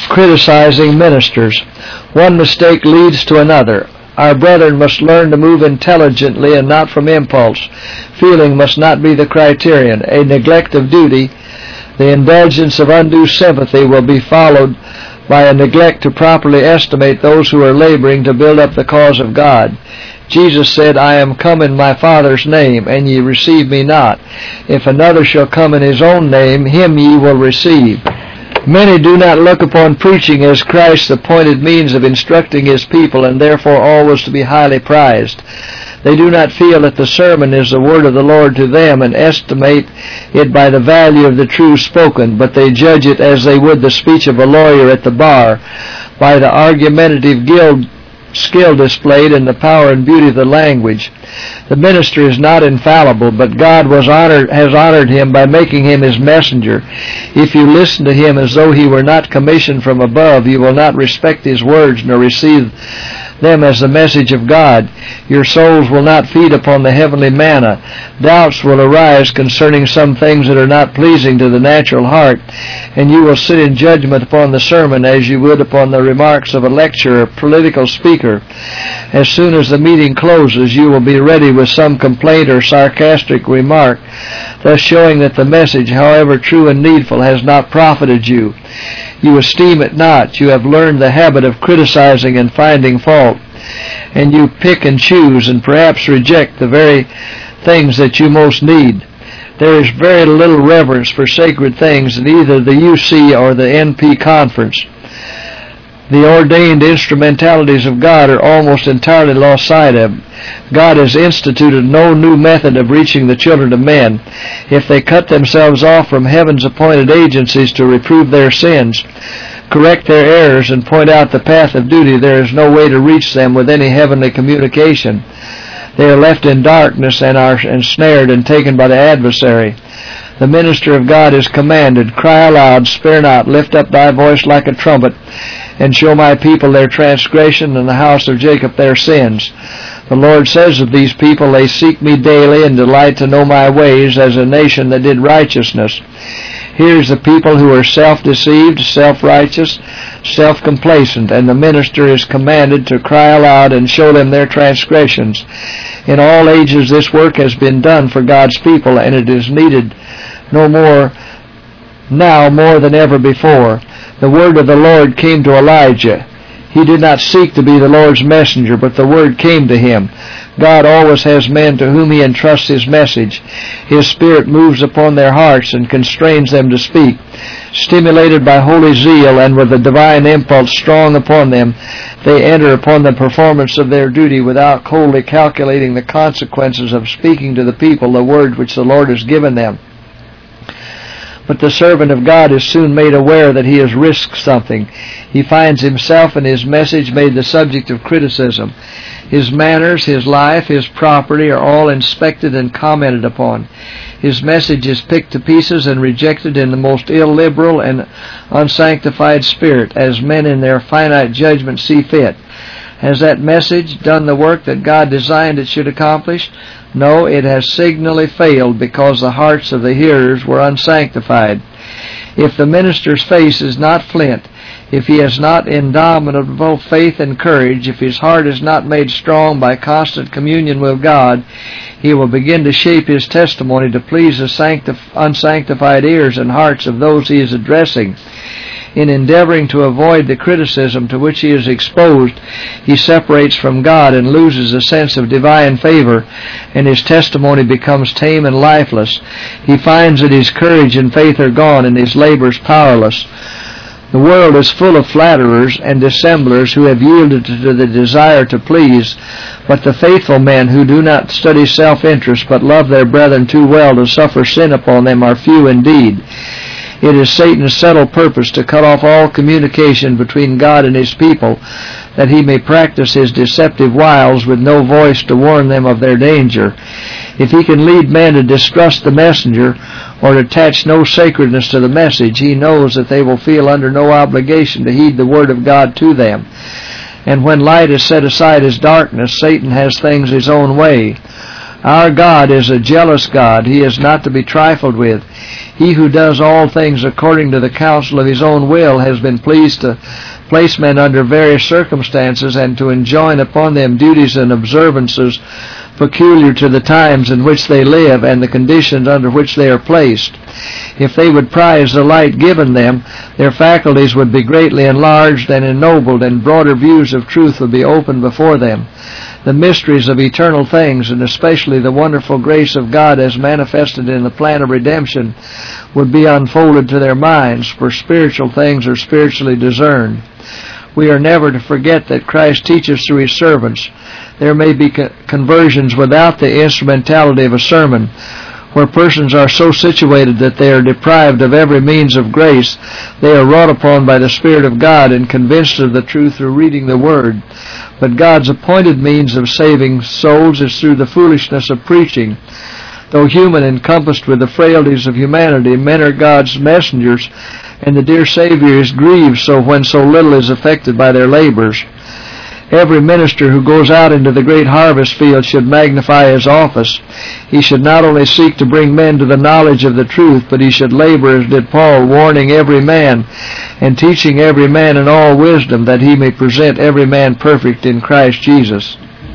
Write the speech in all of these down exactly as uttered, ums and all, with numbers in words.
criticizing ministers. One mistake leads to another. Our brethren must learn to move intelligently and not from impulse. Feeling must not be the criterion. A neglect of duty, the indulgence of undue sympathy, will be followed by a neglect to properly estimate those who are laboring to build up the cause of God. Jesus said, I am come in my Father's name, and ye receive me not. If another shall come in his own name, him ye will receive. Many do not look upon preaching as Christ's appointed means of instructing his people, and therefore always to be highly prized. They do not feel that the sermon is the word of the Lord to them, and estimate it by the value of the truth spoken, but they judge it as they would the speech of a lawyer at the bar, by the argumentative guild skill displayed and the power and beauty of the language. The minister is not infallible, but God was honored, has honored him by making him his messenger. If you listen to him as though he were not commissioned from above, you will not respect his words nor receive them as the message of God. Your souls will not feed upon the heavenly manna. Doubts will arise concerning some things that are not pleasing to the natural heart, and you will sit in judgment upon the sermon as you would upon the remarks of a lecturer or political speaker. As soon as the meeting closes, you will be ready with some complaint or sarcastic remark, thus showing that the message, however true and needful, has not profited you. You esteem it not. You have learned the habit of criticizing and finding fault, and you pick and choose and perhaps reject the very things that you most need. There is very little reverence for sacred things in either the U C or the N P conference. The ordained instrumentalities of God are almost entirely lost sight of. God has instituted no new method of reaching the children of men. If they cut themselves off from heaven's appointed agencies to reprove their sins, correct their errors, and point out the path of duty, there is no way to reach them with any heavenly communication. They are left in darkness and are ensnared and taken by the adversary. The minister of God is commanded, cry aloud, spare not, lift up thy voice like a trumpet, and show my people their transgression, and the house of Jacob their sins. The Lord says of these people, they seek me daily, and delight to know my ways, as a nation that did righteousness. Here is the people who are self-deceived, self-righteous, self-complacent, and the minister is commanded to cry aloud and show them their transgressions. In all ages this work has been done for God's people, and it is needed no more now more than ever before. The word of the Lord came to Elijah. He did not seek to be the Lord's messenger, but the word came to him. God always has men to whom he entrusts his message. His Spirit moves upon their hearts and constrains them to speak. Stimulated by holy zeal and with a divine impulse strong upon them, they enter upon the performance of their duty without coldly calculating the consequences of speaking to the people the word which the Lord has given them. But the servant of God is soon made aware that he has risked something. He finds himself and his message made the subject of criticism. His manners, his life, his property are all inspected and commented upon. His message is picked to pieces and rejected in the most illiberal and unsanctified spirit, as men in their finite judgment see fit. Has that message done the work that God designed it should accomplish? No, it has signally failed because the hearts of the hearers were unsanctified. If the minister's face is not flint, if he has not indomitable faith and courage, if his heart is not made strong by constant communion with God, he will begin to shape his testimony to please the sanctif- unsanctified ears and hearts of those he is addressing. In endeavoring to avoid the criticism to which he is exposed, he separates from God and loses a sense of divine favor, and his testimony becomes tame and lifeless. He finds that his courage and faith are gone and his labors powerless. The world is full of flatterers and dissemblers who have yielded to the desire to please, but the faithful men who do not study self-interest but love their brethren too well to suffer sin upon them are few indeed. It is Satan's settled purpose to cut off all communication between God and his people, that he may practice his deceptive wiles with no voice to warn them of their danger. If he can lead men to distrust the messenger, or to attach no sacredness to the message, he knows that they will feel under no obligation to heed the word of God to them. And when light is set aside as darkness, Satan has things his own way. Our God is a jealous God. He is not to be trifled with. He who does all things according to the counsel of his own will has been pleased to place men under various circumstances and to enjoin upon them duties and observances peculiar to the times in which they live and the conditions under which they are placed. If they would prize the light given them, their faculties would be greatly enlarged and ennobled, and broader views of truth would be opened before them. The mysteries of eternal things, and especially the wonderful grace of God as manifested in the plan of redemption, would be unfolded to their minds, for spiritual things are spiritually discerned. We are never to forget that Christ teaches through his servants. There may be co- conversions without the instrumentality of a sermon, where persons are so situated that they are deprived of every means of grace. They are wrought upon by the Spirit of God and convinced of the truth through reading the Word. But God's appointed means of saving souls is through the foolishness of preaching. Though human, encompassed with the frailties of humanity, men are God's messengers, and the dear Savior is grieved so when so little is affected by their labors. Every minister who goes out into the great harvest field should magnify his office. He should not only seek to bring men to the knowledge of the truth, but he should labor as did Paul, warning every man and teaching every man in all wisdom, that he may present every man perfect in Christ Jesus.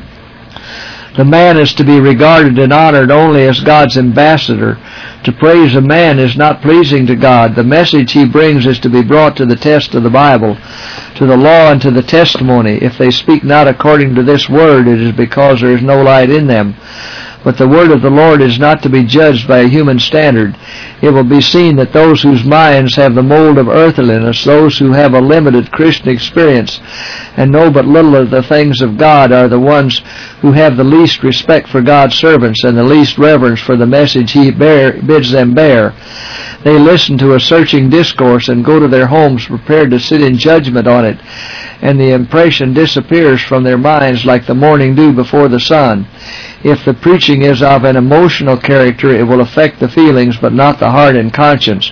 The man is to be regarded and honored only as God's ambassador. To praise a man is not pleasing to God. The message he brings is to be brought to the test of the Bible, to the law and to the testimony. If they speak not according to this word, it is because there is no light in them. But the word of the Lord is not to be judged by a human standard. It will be seen that those whose minds have the mold of earthliness, those who have a limited Christian experience and know but little of the things of God, are the ones who have the least respect for God's servants and the least reverence for the message he bear, bids them bear. They listen to a searching discourse and go to their homes prepared to sit in judgment on it, and the impression disappears from their minds like the morning dew before the sun. If the preaching is of an emotional character, it will affect the feelings but not the heart and conscience.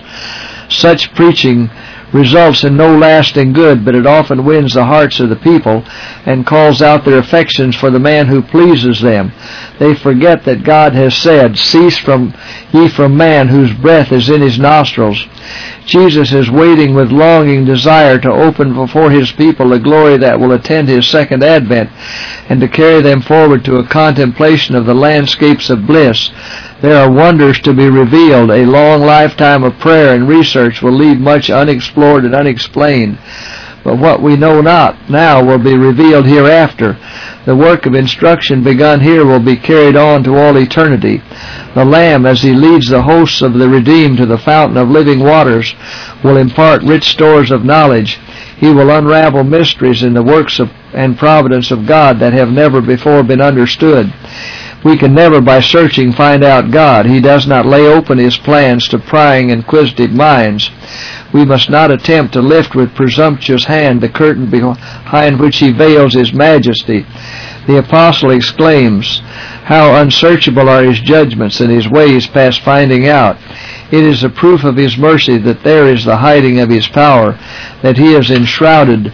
Such preaching results in no lasting good, but it often wins the hearts of the people and calls out their affections for the man who pleases them. They forget that God has said, "Cease from ye from man, whose breath is in his nostrils." Jesus is waiting with longing desire to open before his people the glory that will attend his second advent, and to carry them forward to a contemplation of the landscapes of bliss. There are wonders to be revealed. A long lifetime of prayer and research will leave much unexplored and unexplained. But what we know not now will be revealed hereafter. The work of instruction begun here will be carried on to all eternity. The Lamb, as he leads the hosts of the redeemed to the fountain of living waters, will impart rich stores of knowledge. He will unravel mysteries in the works of, and providence of God that have never before been understood. We can never by searching find out God. He does not lay open his plans to prying, inquisitive minds. We must not attempt to lift with presumptuous hand the curtain behind which he veils his majesty. The apostle exclaims, "How unsearchable are his judgments, and his ways past finding out." It is a proof of his mercy that there is the hiding of his power, that he is enshrouded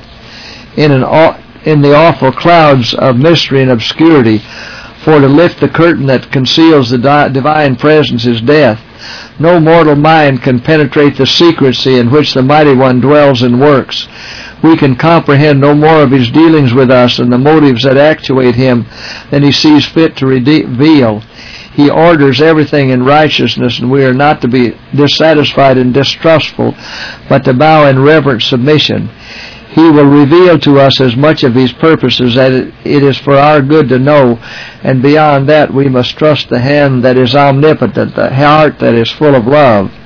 in an in the awful clouds of mystery and obscurity. For to lift the curtain that conceals the di- divine presence is death. No mortal mind can penetrate the secrecy in which the Mighty One dwells and works. We can comprehend no more of his dealings with us and the motives that actuate him than he sees fit to reveal. He orders everything in righteousness, and we are not to be dissatisfied and distrustful, but to bow in reverent submission. He will reveal to us as much of his purposes as it is for our good to know, and beyond that we must trust the hand that is omnipotent, the heart that is full of love.